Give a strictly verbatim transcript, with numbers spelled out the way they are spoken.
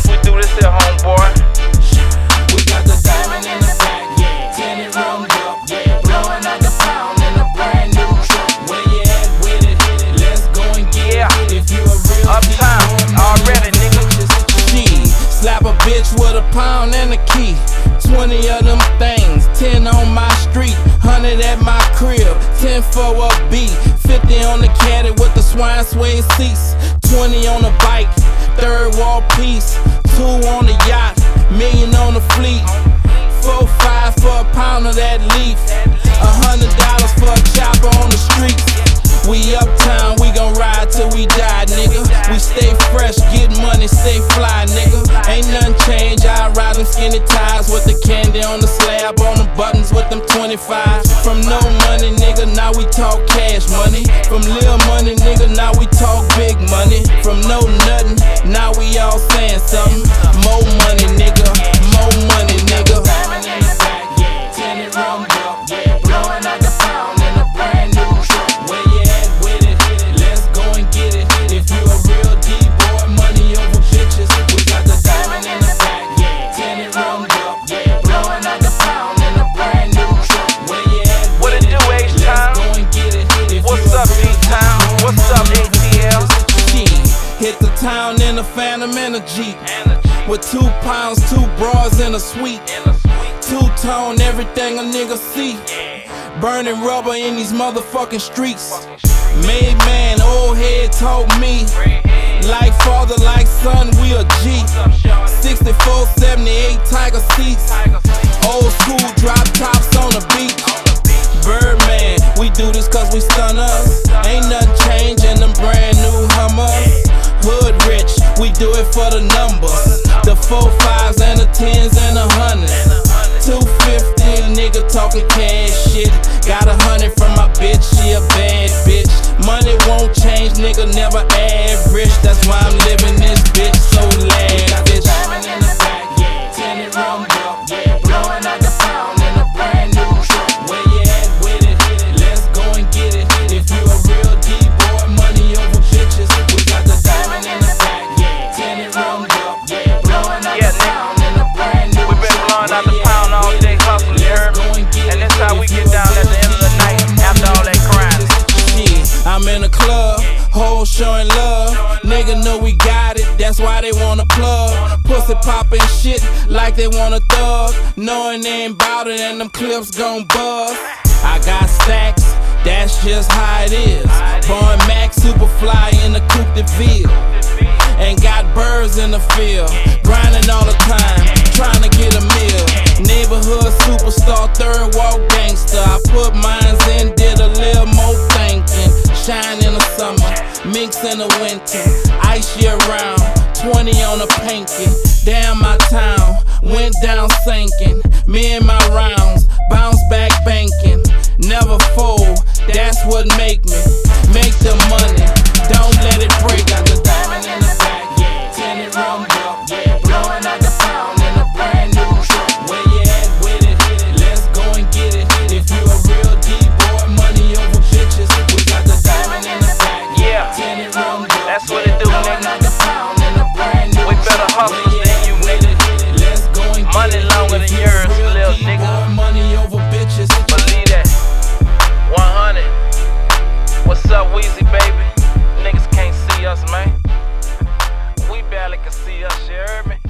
else we do this here, homeboy. We got the diamond in the back, yeah, tinted rummed up, yeah, blowing out the pound in a brand new truck. Where you at with it? Let's go and get Yeah. it. If you a real Uptown, already, nigga. She slap a bitch with a pound and a key. Twenty of them things, ten on my street, hundred at my crib, ten for a beat, fifty on the caddy with the swine suede seats, twenty on the bike, third wall piece, two on the yacht, million on the fleet, four five for a pound of that leaf, a hundred dollars for a chopper on the streets. We uptown, we gon' ride till we die, nigga. We stay fresh, get money, stay fly, nigga. Ain't nothing changed, I ride them skinny ties with the candy on the slab, on the buttons with them twenty-five. From no money, nigga, now we talk cash money. From little money, nigga, now we talk big money. From no nothing, now we all saying something. More money, nigga, more money, nigga. Diamond in the back, yeah, tinted rummed up, yeah, blowing out the pound in a brand new truck. Where you at with it? Let's go and get it. If you a real D-boy, money over bitches. We got the diamond in the back, yeah, tinted rummed up, yeah, blowing out the pound in a brand new truck. Where you at What with it do, Let's H-Town? go and get it. If What's you a up, real D-Town? D-boy, What's up, money A T L? She hit the town in a Phantom and a Jeep, with two pounds, two bras in a suite, two-tone, everything a nigga see. Burning rubber in these motherfucking streets. Made man, old head told me, like father, like son, we a G. sixty-four, seventy-eight Tiger seats, old school drop tops on the beach. Birdman, we do this cause we stun us. Ain't nothing changing them brand new Hummers. Hood rich, we do it for the numbers. The four fives and the tens and the hundreds. two fifty, nigga talking cash shit. Got a hundred from my bitch, she a bad bitch. Money won't change, nigga, never average. That's why I'm living this bitch so lavish. Diamond in the back, yeah, tinted rummed up, yeah, blowing out the pound in a brand new truck. Where you at with it? Let's go and get it. If you a real D-boy, money over bitches. We got the diamond in the back, yeah, tinted rummed up, yeah, blowing out Yeah, the nigga. pound in a brand new We been truck. blowing out the Where you pound at all with day it? hustling, you heard Let's me? go and get And it. this how we If get you a down at the real end of the night, after all that grinding. Shit, I'm in the club, hoes showing love. Nigga know we got it, that's why they wanna plug. Pussy poppin' shit like they wanna thug. Knowing they ain't bout it and them clips gon' buzz. I got stacks, that's just how it is. Born Max, super fly in the Coupe de Ville. And got birds in the field, grinding all the time, trying to get a meal. Neighborhood superstar, third wall gangster. I put mines in, did a little more thinking. Shine in the summer, minks in the winter, ice year round, twenty on a pinky. Damn, my town went down sinking. Me and my rounds, bounce back banking. Never fold, that's what make me. Make the money, don't let it break. Got the diamond in the back, yeah, tinted rummed up, yeah, blowing out the pound in a brand new truck. Where you at with it? Let's go and get it. If you a real D-boy, money over bitches. We got the diamond in the back, Yeah, tinted rummed up, that's what it do, blowing out nigga. the pound in a brand new We better truck. hustle Where than you, at nigga. with it? Let's go and get Money it. longer If than you a yours, real little D-boy, nigga. money over bitches. Believe that. one hundred. What's up, Weezy, baby? Niggas can't see us, man. We barely can see us, you heard me?